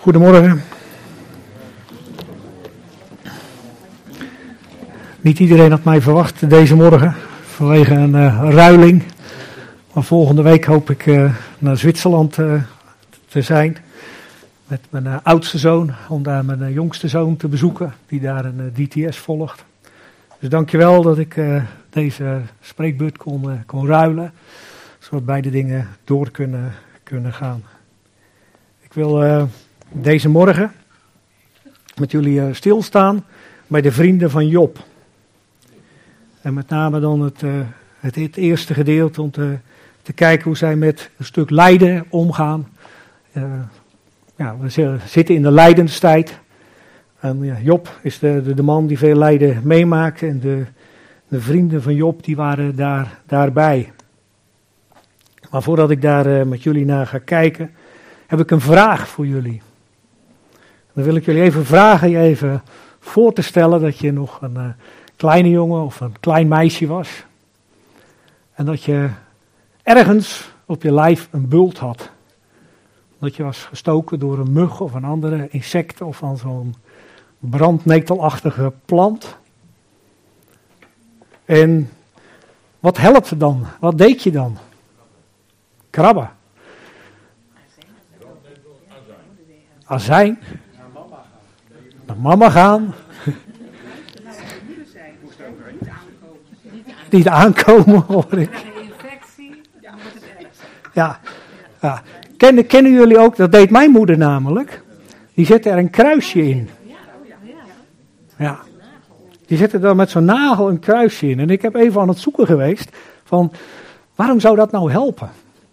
Goedemorgen. Niet iedereen had mij verwacht deze morgen vanwege een ruiling. Maar volgende week hoop ik naar Zwitserland te zijn met mijn oudste zoon, om daar mijn jongste zoon te bezoeken die daar een DTS volgt. Dus dankjewel dat ik deze spreekbeurt kon ruilen, zodat beide dingen door kunnen gaan. Ik wil deze morgen met jullie stilstaan bij de vrienden van Job. En met name dan het eerste gedeelte om te kijken hoe zij met een stuk lijden omgaan. We zitten in de lijdenstijd. En Job is de man die veel lijden meemaakt. En de vrienden van Job die waren daarbij. Maar voordat ik daar met jullie naar ga kijken, heb ik een vraag voor jullie. Dan wil ik jullie even vragen je even voor te stellen dat je nog een kleine jongen of een klein meisje was. En dat je ergens op je lijf een bult had. Dat je was gestoken door een mug of een andere insect of van zo'n brandnetelachtige plant. En wat helpt dan? Wat deed je dan? Krabben. Azijn. Naar mama gaan. Niet aankomen hoor ik. Ja. Kennen jullie ook, dat deed mijn moeder namelijk. Die zette er een kruisje in. Ja. Die zette er met zo'n nagel een kruisje in. En ik heb even aan het zoeken geweest van, waarom zou dat nou helpen?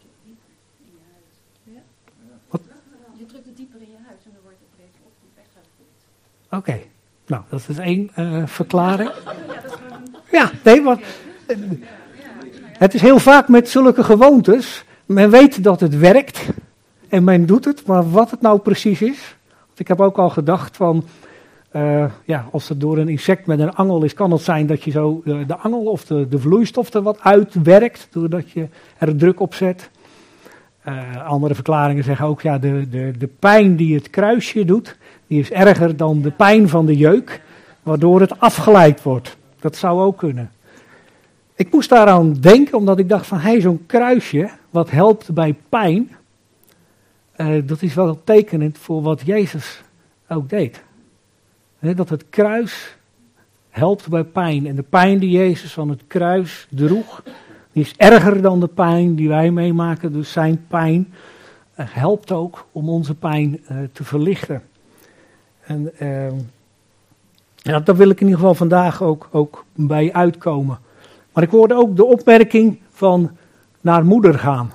Wat? Je drukt het dieper in je huis en dan wordt het beter op die weg gaat. Oké. Nou, dat is één verklaring. Ja, nee, want het is heel vaak met zulke gewoontes. Men weet dat het werkt en men doet het, maar wat het nou precies is. Want ik heb ook al gedacht van, als het door een insect met een angel is, kan het zijn dat je zo de angel of de vloeistof er wat uitwerkt, doordat je er druk op zet. Andere verklaringen zeggen ook, ja, de pijn die het kruisje doet, die is erger dan de pijn van de jeuk, waardoor het afgeleid wordt. Dat zou ook kunnen. Ik moest daaraan denken, omdat ik dacht van, zo'n kruisje, wat helpt bij pijn, dat is wel tekenend voor wat Jezus ook deed. Dat het kruis helpt bij pijn. En de pijn die Jezus van het kruis droeg, die is erger dan de pijn die wij meemaken. Dus zijn pijn helpt ook om onze pijn te verlichten. En daar wil ik in ieder geval vandaag ook bij uitkomen. Maar ik hoorde ook de opmerking van naar moeder gaan.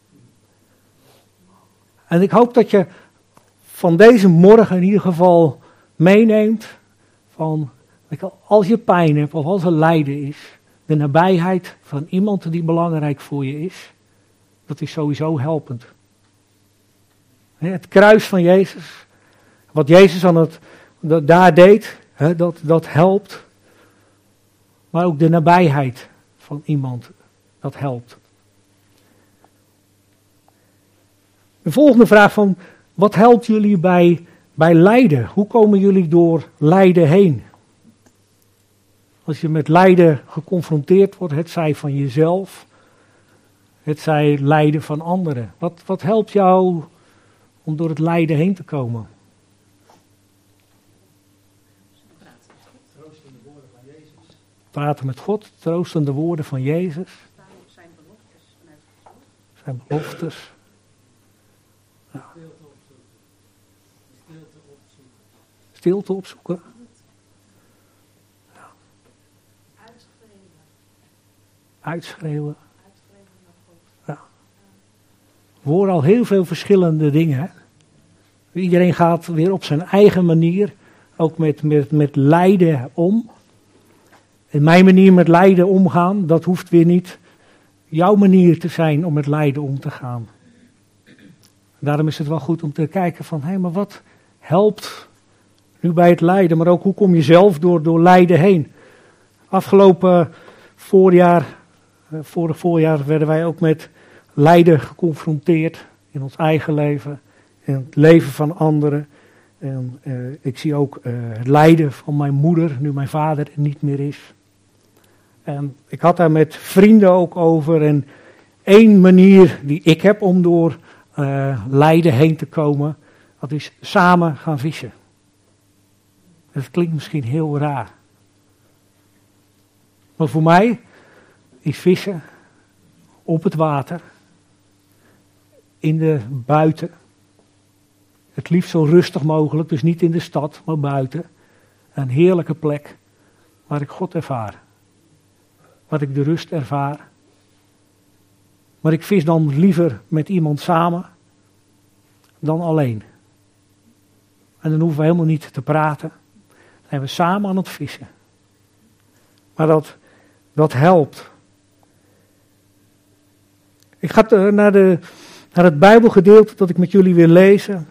En ik hoop dat je van deze morgen in ieder geval meeneemt van, als je pijn hebt of als er lijden is, de nabijheid van iemand die belangrijk voor je is, dat is sowieso helpend. Het kruis van Jezus, wat Jezus daar deed, dat helpt. Maar ook de nabijheid van iemand, dat helpt. De volgende vraag van, wat helpt jullie bij lijden? Hoe komen jullie door lijden heen? Als je met lijden geconfronteerd wordt, het zij van jezelf, het zij lijden van anderen. Wat helpt jou om door het lijden heen te komen? Praten met God, troostende woorden van Jezus. Zijn beloftes vanuit God. Zijn beloftes. Ja. Stilte opzoeken. Ja. Uitschreeuwen. Ja. We horen al heel veel verschillende dingen. Hè? Iedereen gaat weer op zijn eigen manier, ook met lijden om. En mijn manier met lijden omgaan, dat hoeft weer niet jouw manier te zijn om met lijden om te gaan. Daarom is het wel goed om te kijken van, maar wat helpt nu bij het lijden? Maar ook hoe kom je zelf door lijden heen? Afgelopen vorig voorjaar werden wij ook met lijden geconfronteerd in ons eigen leven. in het leven van anderen. En ik zie ook het lijden van mijn moeder, nu mijn vader er niet meer is. En ik had daar met vrienden ook over. En één manier die ik heb om door lijden heen te komen, dat is samen gaan vissen. Dat klinkt misschien heel raar. Maar voor mij is vissen op het water, in de buiten. Het liefst zo rustig mogelijk, dus niet in de stad, maar buiten. Een heerlijke plek waar ik God ervaar. Waar ik de rust ervaar. Maar ik vis dan liever met iemand samen dan alleen. En dan hoeven we helemaal niet te praten. Dan zijn we samen aan het vissen. Maar dat helpt. Ik ga naar het Bijbelgedeelte dat ik met jullie wil lezen.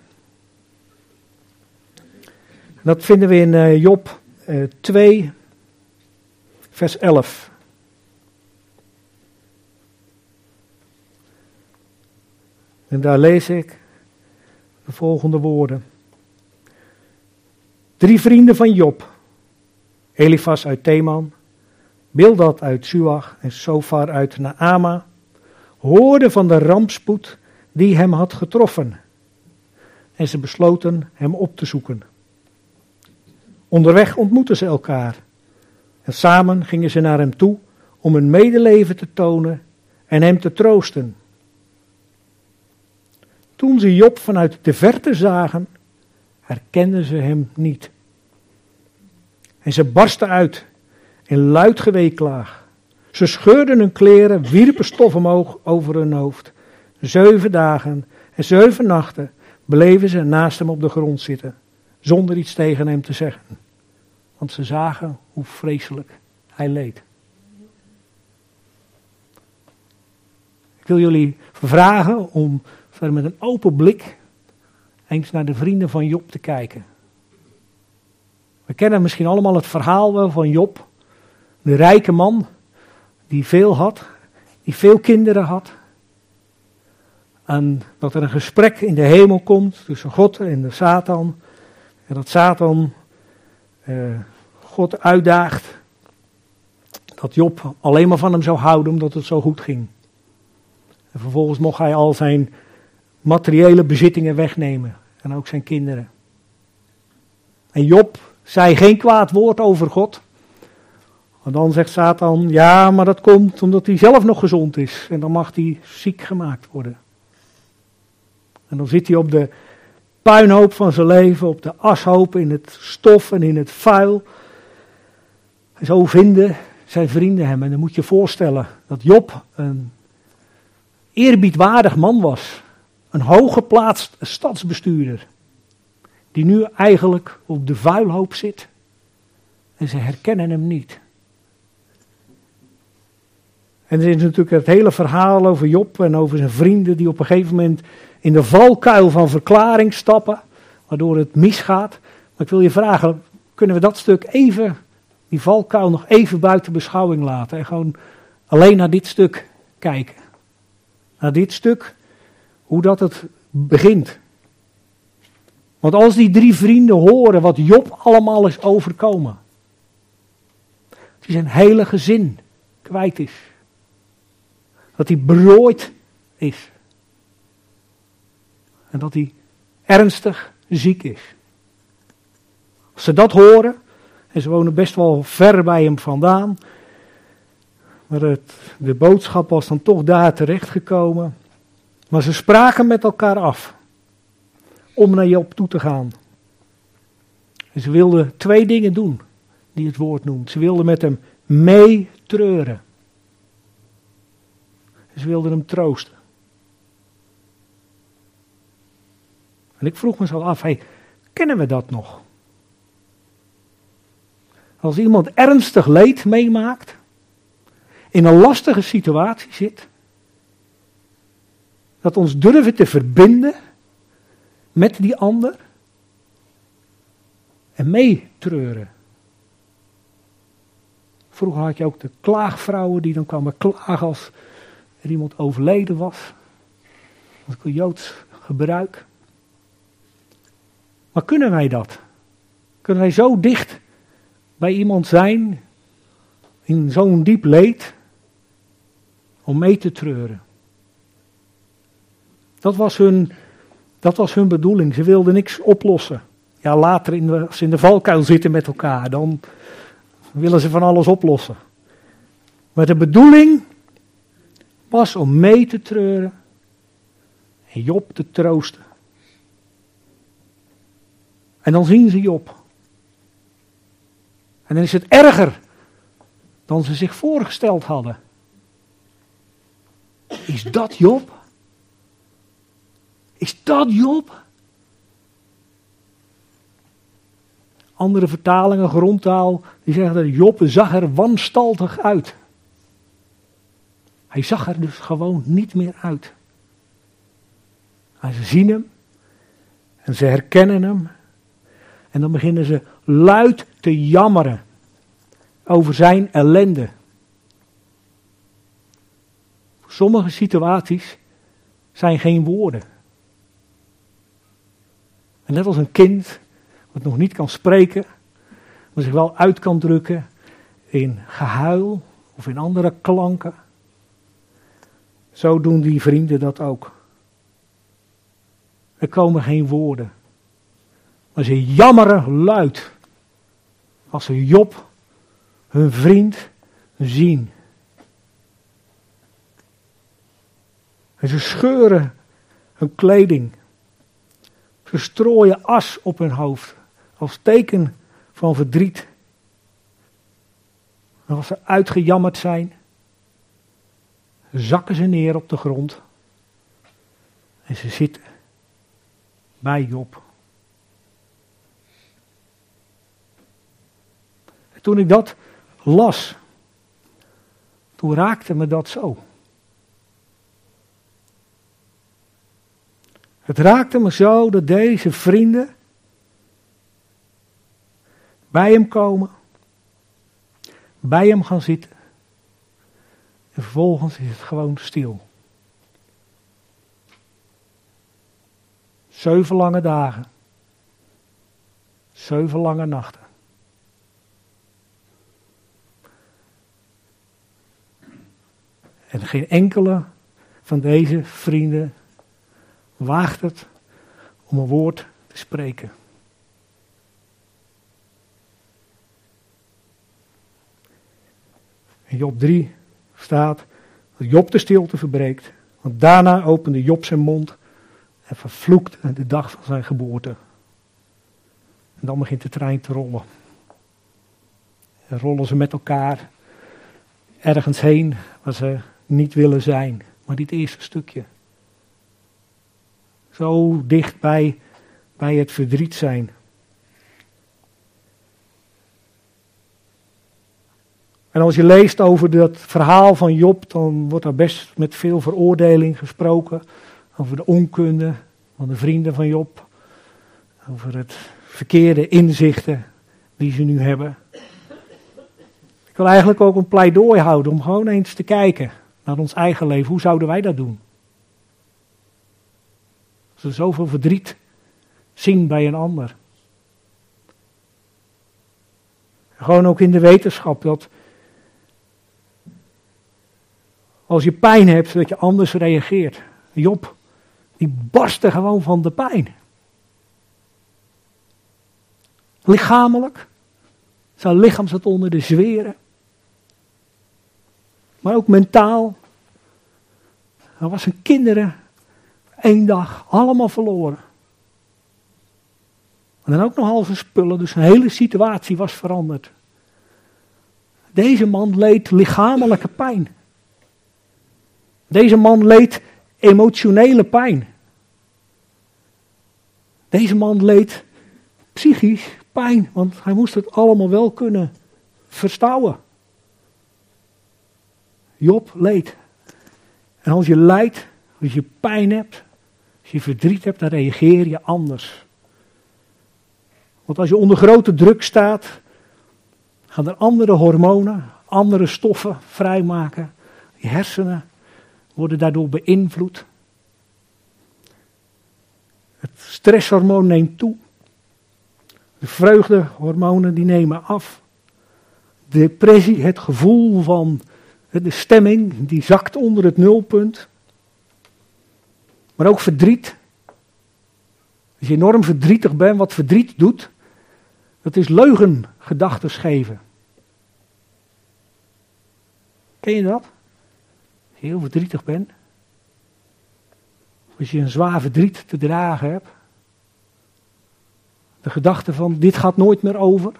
Dat vinden we in Job 2, vers 11. En daar lees ik de volgende woorden. 3 vrienden van Job, Elifas uit Teman, Bildad uit Suach en Sofar uit Naama, hoorden van de rampspoed die hem had getroffen. En ze besloten hem op te zoeken. Onderweg ontmoetten ze elkaar. En samen gingen ze naar hem toe om hun medeleven te tonen en hem te troosten. Toen ze Job vanuit de verte zagen, herkenden ze hem niet. En ze barsten uit in luid geweeklaag. Ze scheurden hun kleren, wierpen stof omhoog over hun hoofd. 7 dagen en 7 nachten bleven ze naast hem op de grond zitten, zonder iets tegen hem te zeggen. Want ze zagen hoe vreselijk hij leed. Ik wil jullie vragen om met een open blik eens naar de vrienden van Job te kijken. We kennen misschien allemaal het verhaal wel van Job. De rijke man die veel had, die veel kinderen had. En dat er een gesprek in de hemel komt tussen God en de Satan. En dat Satan God uitdaagt dat Job alleen maar van hem zou houden omdat het zo goed ging. En vervolgens mocht hij al zijn materiële bezittingen wegnemen. En ook zijn kinderen. En Job zei geen kwaad woord over God. En dan zegt Satan, ja, maar dat komt omdat hij zelf nog gezond is. En dan mag hij ziek gemaakt worden. En dan zit hij op de puinhoop van zijn leven, op de ashoop, in het stof en in het vuil. En zo vinden zijn vrienden hem. En dan moet je je voorstellen dat Job een eerbiedwaardig man was. Een hooggeplaatst stadsbestuurder. Die nu eigenlijk op de vuilhoop zit. En ze herkennen hem niet. En er is natuurlijk het hele verhaal over Job en over zijn vrienden die op een gegeven moment in de valkuil van verklaring stappen. Waardoor het misgaat. Maar ik wil je vragen, kunnen we dat stuk even, die valkuil nog even buiten beschouwing laten. En gewoon alleen naar dit stuk kijken. Naar dit stuk, hoe dat het begint. Want als die 3 vrienden horen wat Job allemaal is overkomen. Dat hij zijn hele gezin kwijt is. Dat hij berooid is. En dat hij ernstig ziek is. Als ze dat horen, en ze wonen best wel ver bij hem vandaan. Maar de boodschap was dan toch daar terechtgekomen. Maar ze spraken met elkaar af. Om naar Job toe te gaan. En ze wilden 2 dingen doen. Die het woord noemt. Ze wilden met hem meetreuren. Ze wilden hem troosten. En ik vroeg me zo af, kennen we dat nog? Als iemand ernstig leed meemaakt, in een lastige situatie zit, dat ons durven te verbinden met die ander en meetreuren. Vroeger had je ook de klaagvrouwen die dan kwamen klagen als er iemand overleden was. Dat was een Joods gebruik. Maar kunnen wij dat? Kunnen wij zo dicht bij iemand zijn, in zo'n diep leed, om mee te treuren? Dat was hun bedoeling. Ze wilden niks oplossen. Ja, later als ze in de valkuil zitten met elkaar, dan willen ze van alles oplossen. Maar de bedoeling was om mee te treuren en Job te troosten. En dan zien ze Job. En dan is het erger dan ze zich voorgesteld hadden. Is dat Job? Is dat Job? Andere vertalingen, grondtaal, die zeggen dat Job zag er wanstaltig uit. Hij zag er dus gewoon niet meer uit. En ze zien hem en ze herkennen hem. En dan beginnen ze luid te jammeren over zijn ellende. Voor sommige situaties zijn geen woorden. En net als een kind wat nog niet kan spreken, maar zich wel uit kan drukken in gehuil of in andere klanken. Zo doen die vrienden dat ook. Er komen geen woorden. Maar ze jammeren luid als ze Job, hun vriend, zien. En ze scheuren hun kleding. Ze strooien as op hun hoofd als teken van verdriet. En als ze uitgejammerd zijn, zakken ze neer op de grond en ze zitten bij Job. En toen ik dat las, toen raakte me dat zo. Het raakte me zo dat deze vrienden bij hem komen, bij hem gaan zitten. En vervolgens is het gewoon stil. 7 lange dagen. 7 lange nachten. En geen enkele van deze vrienden waagt het om een woord te spreken. In Job 3 staat dat Job de stilte verbreekt. Want daarna opende Job zijn mond en vervloekte de dag van zijn geboorte. En dan begint de trein te rollen. En rollen ze met elkaar ergens heen waar ze niet willen zijn. Maar dit eerste stukje. Zo dicht bij het verdriet zijn. En als je leest over dat verhaal van Job, dan wordt er best met veel veroordeling gesproken. Over de onkunde van de vrienden van Job. Over het verkeerde inzichten die ze nu hebben. Ik wil eigenlijk ook een pleidooi houden om gewoon eens te kijken naar ons eigen leven. Hoe zouden wij dat doen? Als we zoveel verdriet zien bij een ander. Gewoon ook in de wetenschap dat als je pijn hebt, dat je anders reageert. Job, die barstte gewoon van de pijn. Lichamelijk. Zijn lichaam zat onder de zweren. Maar ook mentaal. Hij was zijn kinderen 1 dag allemaal verloren. En dan ook nog al zijn spullen, dus zijn hele situatie was veranderd. Deze man leed lichamelijke pijn. Deze man leed emotionele pijn. Deze man leed psychisch pijn, want hij moest het allemaal wel kunnen verstouwen. Job leed. En als je lijdt, als je pijn hebt, als je verdriet hebt, dan reageer je anders. Want als je onder grote druk staat, gaan er andere hormonen, andere stoffen vrijmaken. Je hersenen worden daardoor beïnvloed. Het stresshormoon neemt toe. De vreugdehormonen die nemen af. Depressie, het gevoel van de stemming, die zakt onder het nulpunt. Maar ook verdriet. Als je enorm verdrietig bent, wat verdriet doet, dat is leugengedachten geven. Ken je dat? Als je heel verdrietig bent. Als je een zwaar verdriet te dragen hebt. De gedachte van, dit gaat nooit meer over.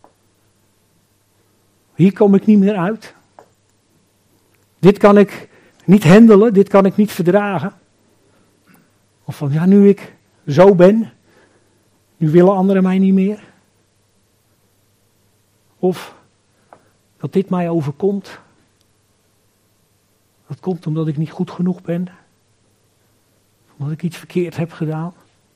Hier kom ik niet meer uit. Dit kan ik niet handelen, dit kan ik niet verdragen. Of van, ja, nu ik zo ben, nu willen anderen mij niet meer. Of dat dit mij overkomt. Dat komt omdat ik niet goed genoeg ben. Omdat ik iets verkeerd heb gedaan.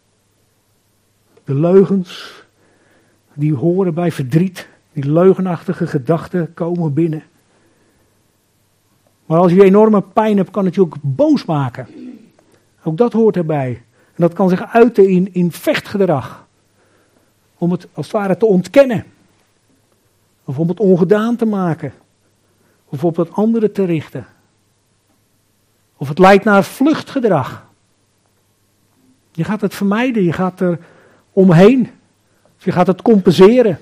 De leugens die horen bij verdriet. Die leugenachtige gedachten komen binnen. Maar als je enorme pijn hebt, kan het je ook boos maken. Ook dat hoort erbij. En dat kan zich uiten in vechtgedrag. Om het als het ware te ontkennen. Of om het ongedaan te maken. Of op het andere te richten. Of het leidt naar vluchtgedrag. Je gaat het vermijden, je gaat er omheen. Of je gaat het compenseren.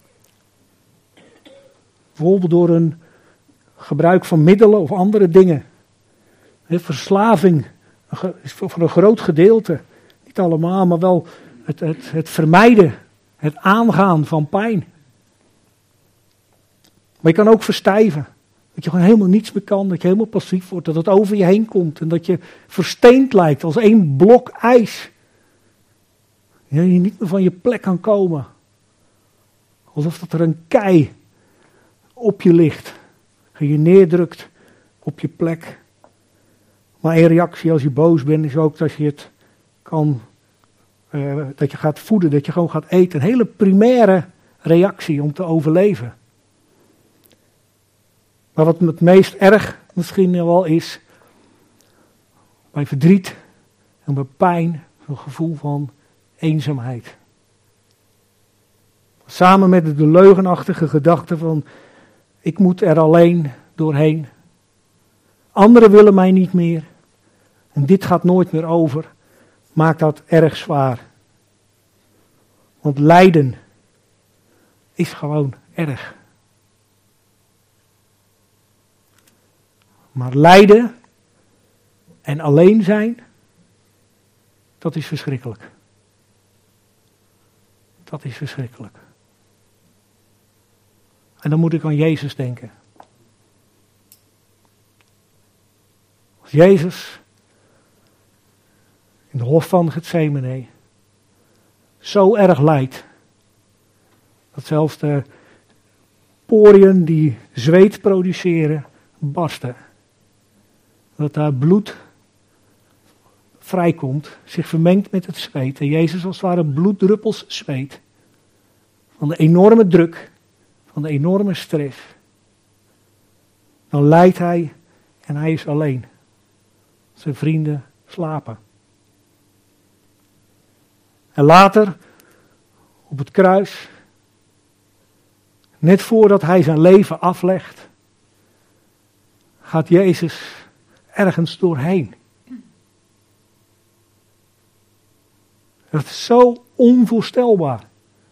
Bijvoorbeeld door een gebruik van middelen of andere dingen. Verslaving is voor een groot gedeelte, niet allemaal, maar wel het vermijden, het aangaan van pijn. Maar je kan ook verstijven. Dat je gewoon helemaal niets meer kan, dat je helemaal passief wordt, dat het over je heen komt en dat je versteend lijkt als één blok ijs. Ja, je niet meer van je plek kan komen. Alsof dat er een kei op je ligt. Je neerdrukt op je plek. Maar een reactie als je boos bent is ook dat je het kan, dat je gaat voeden, dat je gewoon gaat eten. Een hele primaire reactie om te overleven. Maar wat het meest erg misschien wel is, bij verdriet en bij pijn, een gevoel van eenzaamheid. Samen met de leugenachtige gedachte van, ik moet er alleen doorheen. Anderen willen mij niet meer. En dit gaat nooit meer over. Maakt dat erg zwaar. Want lijden is gewoon erg. Maar lijden en alleen zijn, dat is verschrikkelijk. Dat is verschrikkelijk. En dan moet ik aan Jezus denken. Als Jezus in de hof van Getsemane zo erg lijdt, dat zelfs de poriën die zweet produceren, barsten. Dat daar bloed vrijkomt, zich vermengt met het zweet. En Jezus als het ware bloeddruppels zweet. Van de enorme druk, van de enorme stress. Dan lijdt hij en hij is alleen. Zijn vrienden slapen. En later, op het kruis, net voordat hij zijn leven aflegt, gaat Jezus ergens doorheen. Dat is zo onvoorstelbaar.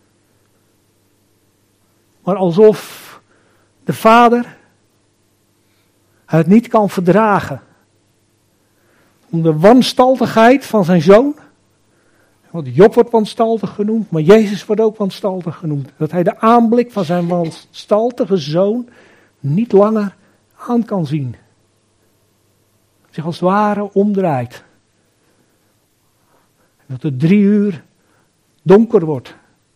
Maar alsof de vader het niet kan verdragen. Om de wanstaltigheid van zijn zoon. Want Job wordt wanstaltig genoemd, maar Jezus wordt ook wanstaltig genoemd. Dat hij de aanblik van zijn wanstaltige zoon niet langer aan kan zien. Zich als het ware omdraait. Dat het 3 uur donker wordt.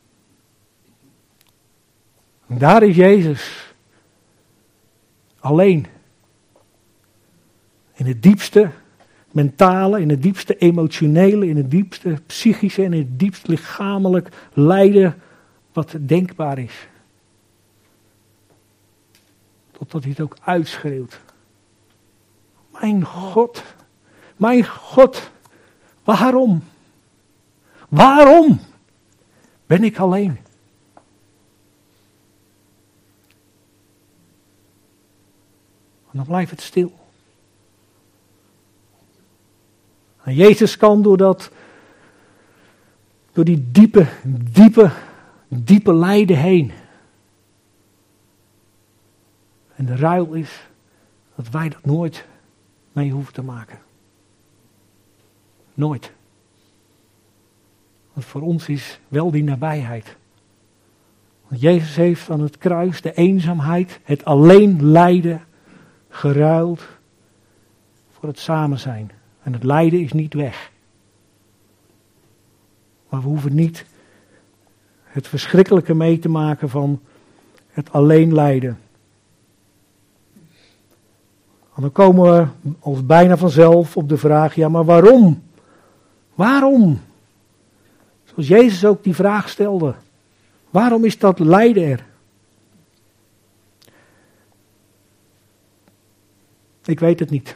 En daar is Jezus alleen. In het diepste mentale, in het diepste emotionele, in het diepste psychische en in het diepst lichamelijk lijden wat denkbaar is. Totdat hij het ook uitschreeuwt. Mijn God, waarom? Waarom ben ik alleen? dan blijft het stil. En Jezus kan door die diepe lijden heen. En de ruil is dat wij dat nooit mee hoeven te maken. Nooit. Want voor ons is wel die nabijheid. Want Jezus heeft aan het kruis de eenzaamheid, het alleen lijden, geruild voor het samen zijn. En het lijden is niet weg. Maar we hoeven niet het verschrikkelijke mee te maken van het alleen lijden. En dan komen we als bijna vanzelf op de vraag, ja, maar waarom? Waarom? Zoals Jezus ook die vraag stelde. Waarom is dat lijden er? Ik weet het niet.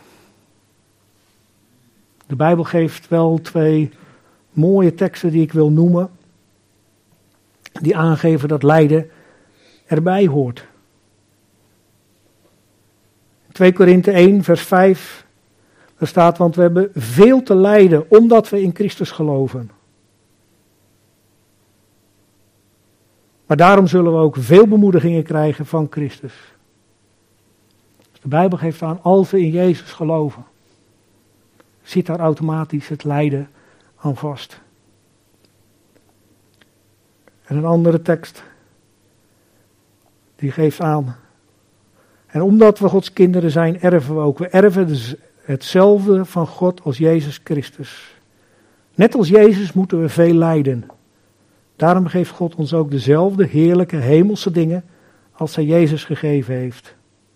De Bijbel geeft wel 2 mooie teksten die ik wil noemen. Die aangeven dat lijden erbij hoort. 2 Korinthe 1 vers 5. Daar staat, want we hebben veel te lijden omdat we in Christus geloven. Maar daarom zullen we ook veel bemoedigingen krijgen van Christus. Dus de Bijbel geeft aan, als we in Jezus geloven, zit daar automatisch het lijden aan vast. En een andere tekst, die geeft aan, en omdat we Gods kinderen zijn, erven we ook. We erven dus hetzelfde van God als Jezus Christus. Net als Jezus moeten we veel lijden. Daarom geeft God ons ook dezelfde heerlijke hemelse dingen als hij Jezus gegeven heeft.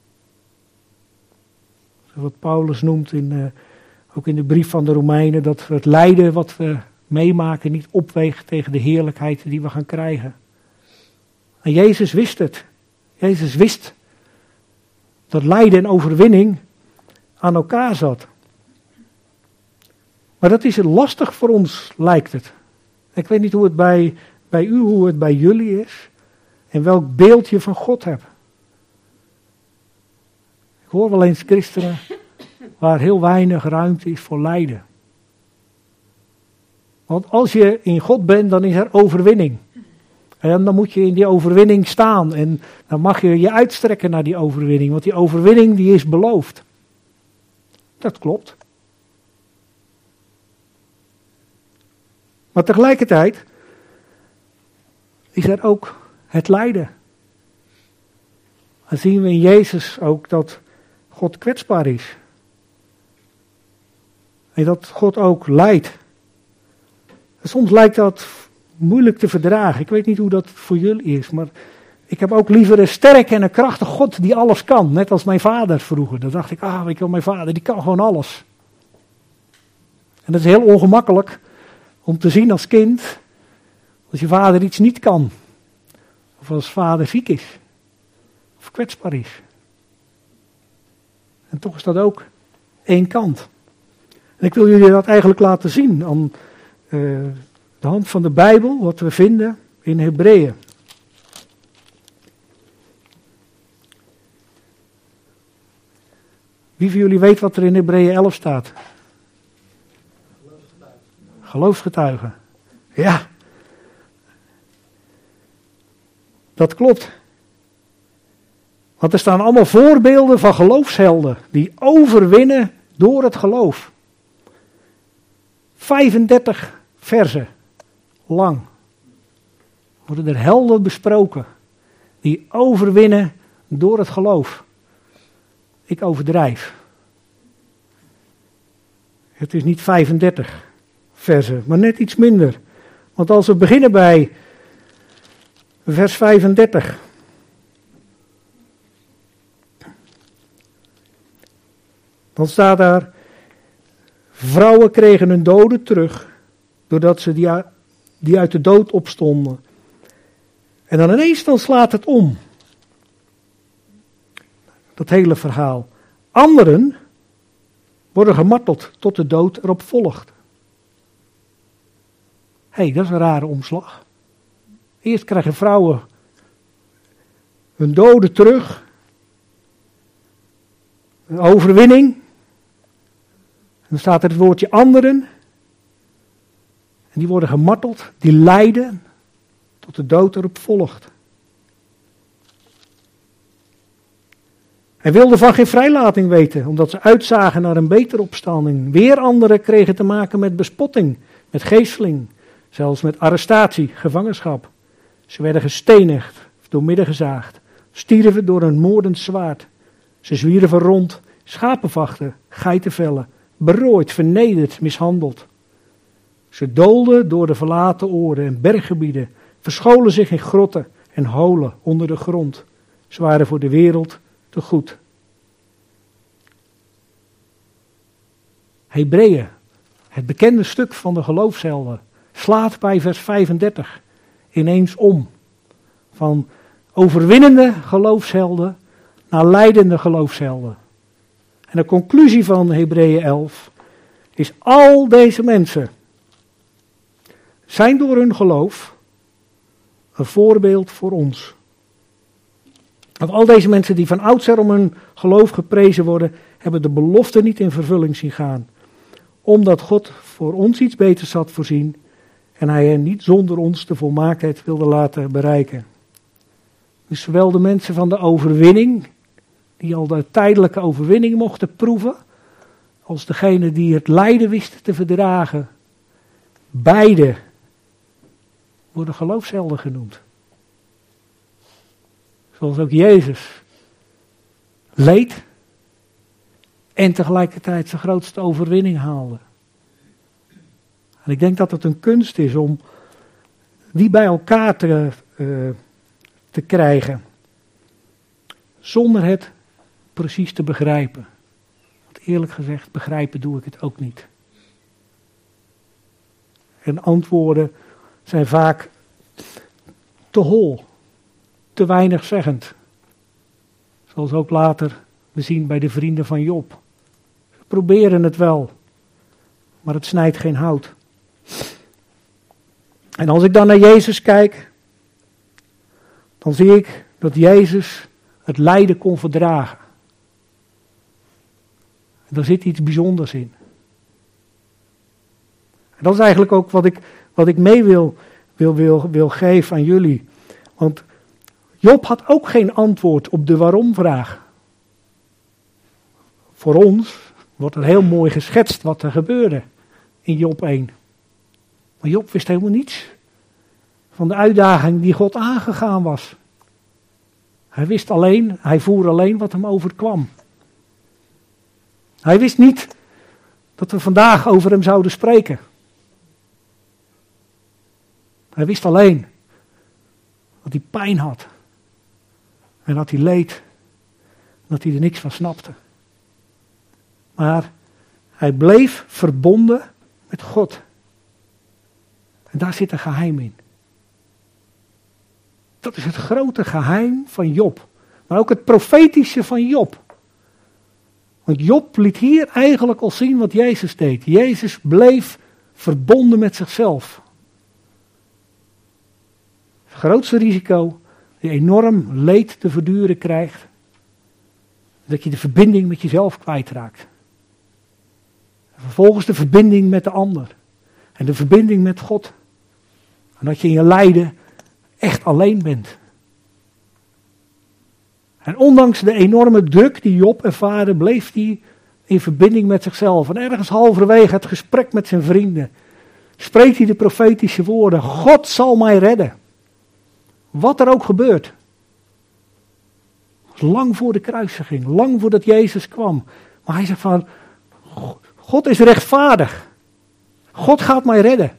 Wat Paulus noemt ook in de brief van de Romeinen, dat het lijden wat we meemaken niet opweegt tegen de heerlijkheid die we gaan krijgen. En Jezus wist het. Jezus wist dat lijden en overwinning aan elkaar zat. Maar dat is lastig voor ons, lijkt het. Ik weet niet hoe het bij u, hoe het bij jullie is. En welk beeld je van God hebt. Ik hoor wel eens christenen waar heel weinig ruimte is voor lijden. Want als je in God bent, dan is er overwinning. En dan moet je in die overwinning staan. En dan mag je je uitstrekken naar die overwinning. Want die overwinning die is beloofd. Dat klopt. Maar tegelijkertijd is er ook het lijden. Dan zien we in Jezus ook dat God kwetsbaar is. En dat God ook lijdt. En soms lijkt dat moeilijk te verdragen. Ik weet niet hoe dat voor jullie is, maar ik heb ook liever een sterke en een krachtige God die alles kan. Net als mijn vader vroeger. Dan dacht ik, weet je wel, mijn vader die kan gewoon alles. En dat is heel ongemakkelijk om te zien als kind, als je vader iets niet kan. Of als vader ziek is. Of kwetsbaar is. En toch is dat ook één kant. En ik wil jullie dat eigenlijk laten zien aan de hand van de Bijbel, wat we vinden in Hebreeën. Wie van jullie weet wat er in Hebreeën 11 staat? Geloofsgetuigen. Ja. Dat klopt. Want er staan allemaal voorbeelden van geloofshelden die overwinnen door het geloof. 35 versen lang worden er helden besproken die overwinnen door het geloof. Ik overdrijf. Het is niet 35 versen, maar net iets minder. Want als we beginnen bij vers 35. Dan staat daar, vrouwen kregen hun doden terug, doordat ze die uit de dood opstonden. En dan ineens dan slaat het om. Dat hele verhaal. Anderen worden gemarteld tot de dood erop volgt. Hé, dat is een rare omslag. Eerst krijgen vrouwen hun doden terug. een overwinning. En dan staat er het woordje anderen. En die worden gemarteld, die lijden tot de dood erop volgt. Hij wilde van geen vrijlating weten, omdat ze uitzagen naar een betere opstanding. Weer anderen kregen te maken met bespotting, met geesteling, zelfs met arrestatie, gevangenschap. Ze werden gestenigd, doormidden gezaagd, stierven door een moordend zwaard. Ze zwierven rond, schapenvachten, geitenvellen, berooid, vernederd, mishandeld. Ze doolden door de verlaten oorden en berggebieden, verscholen zich in grotten en holen onder de grond. Ze waren voor de wereld te goed. Hebreeën, het bekende stuk van de geloofshelden, slaat bij vers 35 ineens om. Van overwinnende geloofshelden naar lijdende geloofshelden. En de conclusie van Hebreeën 11 is: al deze mensen zijn door hun geloof een voorbeeld voor ons. Want al deze mensen die van oudsher om hun geloof geprezen worden, hebben de belofte niet in vervulling zien gaan. Omdat God voor ons iets beters had voorzien en hij hen niet zonder ons de volmaaktheid wilde laten bereiken. Dus zowel de mensen van de overwinning, die al de tijdelijke overwinning mochten proeven, als degene die het lijden wisten te verdragen, beide worden geloofshelden genoemd. Zoals ook Jezus leed en tegelijkertijd zijn grootste overwinning haalde. En ik denk dat het een kunst is om die bij elkaar te krijgen, zonder het precies te begrijpen. Want eerlijk gezegd, begrijpen doe ik het ook niet. En antwoorden zijn vaak te hol, te weinig zeggend. Zoals ook later we zien bij de vrienden van Job. Ze proberen het wel, maar het snijdt geen hout. En als ik dan naar Jezus kijk, dan zie ik dat Jezus het lijden kon verdragen. En daar zit iets bijzonders in. En dat is eigenlijk ook wat ik mee wil geven aan jullie. Want Job had ook geen antwoord op de waarom-vraag. Voor ons wordt er heel mooi geschetst wat er gebeurde in Job 1. Maar Job wist helemaal niets van de uitdaging die God aangegaan was. Hij voer alleen wat hem overkwam. Hij wist niet dat we vandaag over hem zouden spreken. Hij wist alleen dat hij pijn had. En dat hij leed. En dat hij er niks van snapte. Maar hij bleef verbonden met God. En daar zit een geheim in. Dat is het grote geheim van Job. Maar ook het profetische van Job. Want Job liet hier eigenlijk al zien wat Jezus deed. Jezus bleef verbonden met zichzelf. Het grootste risico, die enorm leed te verduren krijgt, dat je de verbinding met jezelf kwijtraakt. En vervolgens de verbinding met de ander. En de verbinding met God. En dat je in je lijden echt alleen bent. En ondanks de enorme druk die Job ervaarde, bleef hij in verbinding met zichzelf. En ergens halverwege het gesprek met zijn vrienden spreekt hij de profetische woorden: God zal mij redden. Wat er ook gebeurt. Lang voor de kruisiging, lang voordat Jezus kwam. Maar hij zegt van, God is rechtvaardig. God gaat mij redden.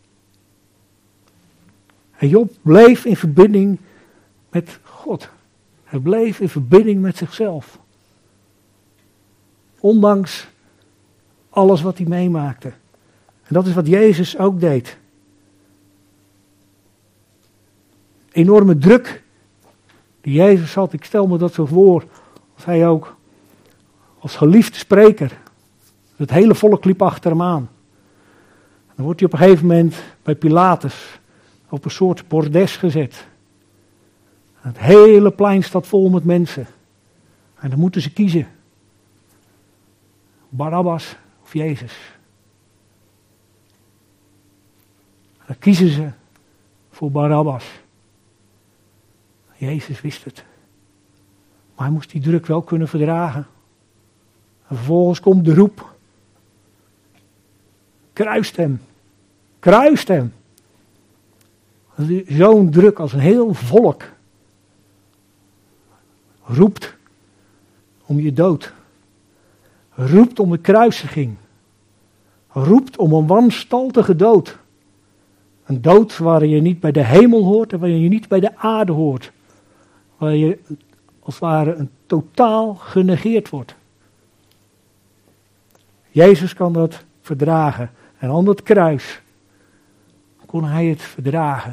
En Job bleef in verbinding met God. Hij bleef in verbinding met zichzelf. Ondanks alles wat hij meemaakte. En dat is wat Jezus ook deed. Enorme druk die Jezus had. Ik stel me dat zo voor, als hij ook als geliefde spreker. Het hele volk liep achter hem aan. Dan wordt hij op een gegeven moment bij Pilatus op een soort bordes gezet. Het hele plein staat vol met mensen. En dan moeten ze kiezen. Barabbas of Jezus. Dan kiezen ze voor Barabbas. Jezus wist het. Maar hij moest die druk wel kunnen verdragen. En vervolgens komt de roep. Kruist hem. Kruist hem. Zo'n druk als een heel volk roept om je dood. Roept om de kruisiging. Roept om een wanstaltige dood. Een dood waar je niet bij de hemel hoort en waar je niet bij de aarde hoort. Waar je als het ware een totaal genegeerd wordt. Jezus kan dat verdragen. En aan dat kruis kon hij het verdragen.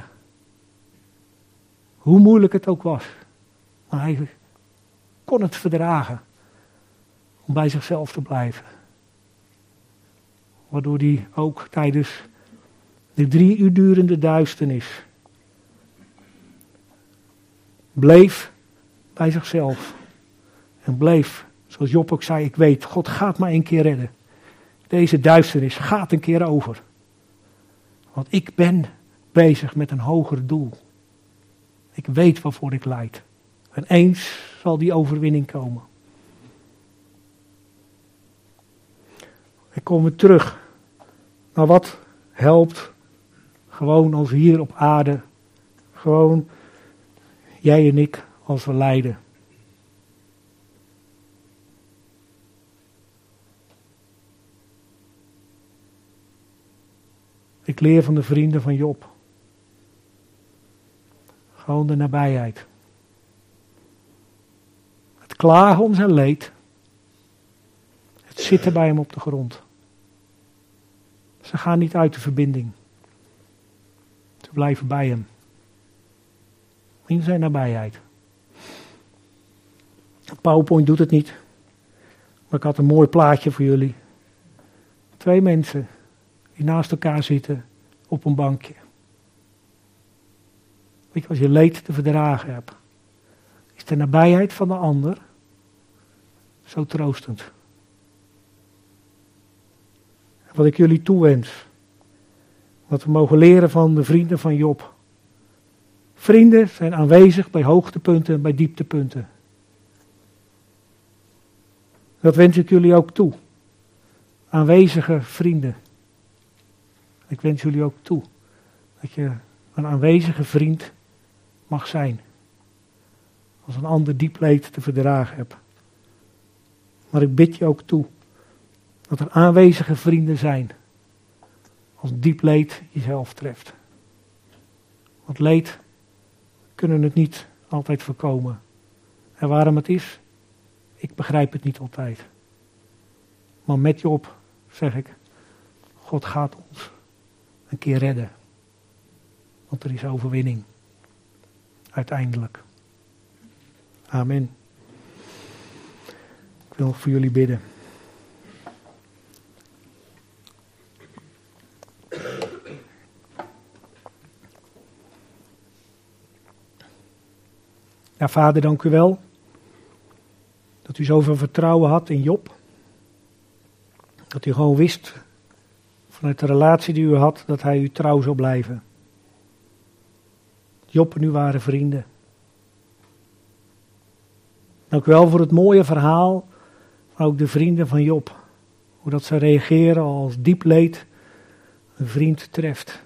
Hoe moeilijk het ook was. Maar hij kon het verdragen. Om bij zichzelf te blijven. Waardoor hij ook tijdens de 3 uur durende duisternis bleef bij zichzelf. En bleef, zoals Job ook zei, ik weet, God gaat maar 1 keer redden. Deze duisternis gaat een keer over. Want ik ben bezig met een hoger doel. Ik weet waarvoor ik lijd. En eens zal die overwinning komen. Ik kom weer terug naar wat helpt. Gewoon als hier op aarde. Gewoon jij en ik als we lijden. Ik leer van de vrienden van Job. Gewoon de nabijheid. Het klagen om zijn leed. Het zitten bij hem op de grond. Ze gaan niet uit de verbinding. Ze blijven bij hem. In zijn nabijheid. PowerPoint doet het niet. Maar ik had een mooi plaatje voor jullie. 2 mensen die naast elkaar zitten op een bankje. Weet je, als je leed te verdragen hebt, is de nabijheid van de ander zo troostend. En wat ik jullie toewens, wat we mogen leren van de vrienden van Job. Vrienden zijn aanwezig bij hoogtepunten en bij dieptepunten. Dat wens ik jullie ook toe. Aanwezige vrienden. Ik wens jullie ook toe dat je een aanwezige vriend mag zijn. Als een ander diep leed te verdragen hebt. Maar ik bid je ook toe dat er aanwezige vrienden zijn. Als diep leed jezelf treft. Want leed kunnen het niet altijd voorkomen. En waarom het is, ik begrijp het niet altijd. Maar met Job zeg ik, God gaat ons een keer redden. Want er is overwinning. Uiteindelijk. Amen. Ik wil nog voor jullie bidden. Ja, Vader, dank u wel. Dat u zoveel vertrouwen had in Job. Dat u gewoon wist, vanuit de relatie die u had, dat hij u trouw zou blijven. Job en u waren vrienden. Dank u wel voor het mooie verhaal, maar ook de vrienden van Job. Hoe dat ze reageren als diep leed een vriend treft.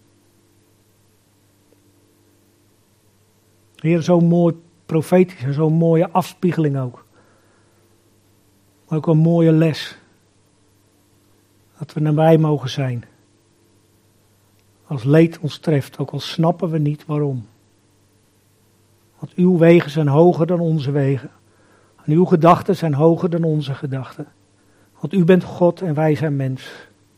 Heer, zo'n mooi profetisch en zo'n mooie afspiegeling ook. Maar ook een mooie les. Dat we nabij mogen zijn. Als leed ons treft, ook al snappen we niet waarom. Want uw wegen zijn hoger dan onze wegen. En uw gedachten zijn hoger dan onze gedachten. Want u bent God en wij zijn mens.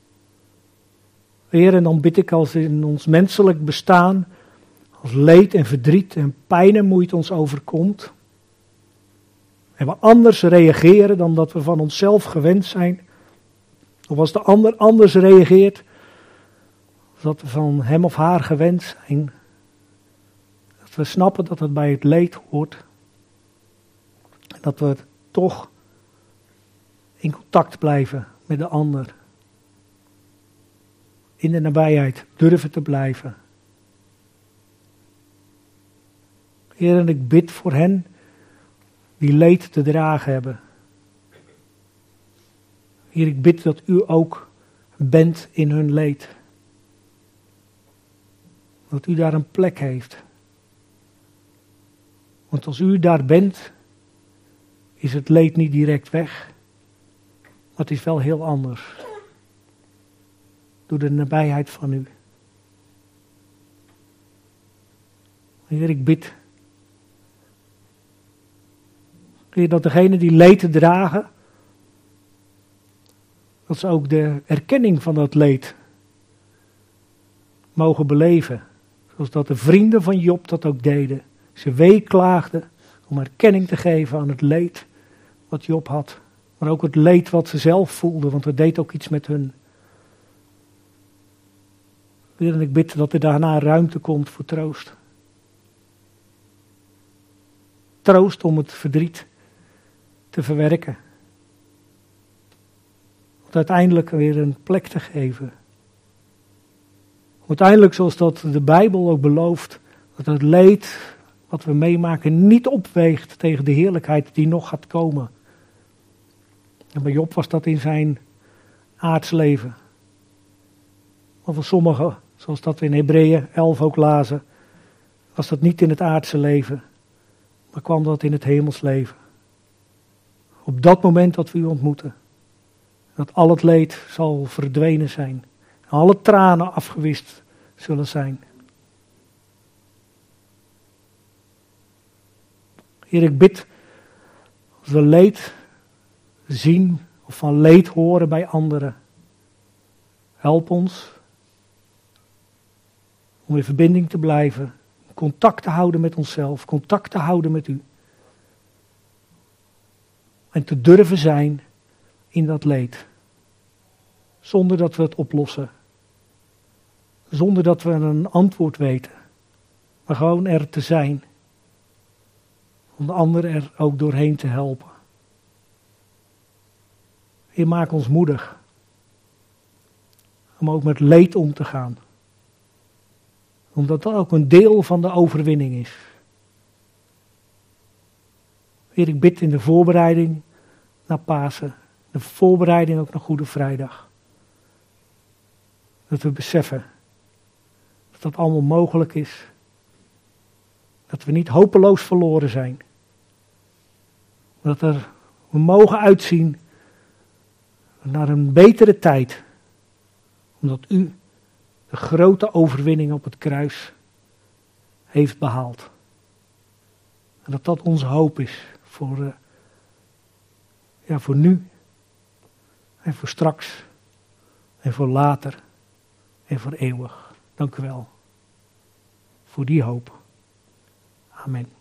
Heer, en dan bid ik als in ons menselijk bestaan, als leed en verdriet en pijn en moeite ons overkomt. En we anders reageren dan dat we van onszelf gewend zijn. Of als de ander anders reageert, dat we van hem of haar gewend zijn. Dat we snappen dat het bij het leed hoort. En dat we het toch In contact blijven met de ander. In de nabijheid durven te blijven. Heer, en ik bid voor hen die leed te dragen hebben. Heer, ik bid dat u ook bent in hun leed. Dat u daar een plek heeft. Want als u daar bent, is het leed niet direct weg. Maar het is wel heel anders. Door de nabijheid van u. Heer, ik bid. Heer, dat degenen die leed te dragen, dat ze ook de erkenning van dat leed mogen beleven. Zoals dat de vrienden van Job dat ook deden. Ze weeklaagden om erkenning te geven aan het leed wat Job had. Maar ook het leed wat ze zelf voelden, want het deed ook iets met hun. Heer, en ik bid dat er daarna ruimte komt voor troost. Troost om het verdriet te verwerken. Om uiteindelijk weer een plek te geven. Om uiteindelijk, zoals dat de Bijbel ook belooft, dat het leed wat we meemaken niet opweegt tegen de heerlijkheid die nog gaat komen. En bij Job was dat in zijn aardsleven. Maar voor sommigen, zoals dat we in Hebreeën 11 ook lazen, was dat niet in het aardse leven, maar kwam dat in het hemels leven. Op dat moment dat we u ontmoeten, dat al het leed zal verdwenen zijn, alle tranen afgewist zullen zijn. Heer, ik bid, als we leed zien of van leed horen bij anderen, help ons om in verbinding te blijven, contact te houden met onszelf, contact te houden met u. En te durven zijn in dat leed. Zonder dat we het oplossen. Zonder dat we een antwoord weten. Maar gewoon er te zijn. Om de ander er ook doorheen te helpen. Heer, maak ons moedig. Om ook met leed om te gaan. Omdat dat ook een deel van de overwinning is. Heer, ik bid in de voorbereiding naar Pasen. De voorbereiding ook naar Goede Vrijdag. Dat we beseffen dat dat allemaal mogelijk is. Dat we niet hopeloos verloren zijn. Maar dat we mogen uitzien naar een betere tijd. Omdat u de grote overwinning op het kruis heeft behaald. En dat dat onze hoop is voor nu en voor straks en voor later en voor eeuwig. Dank u wel voor die hoop. Amen.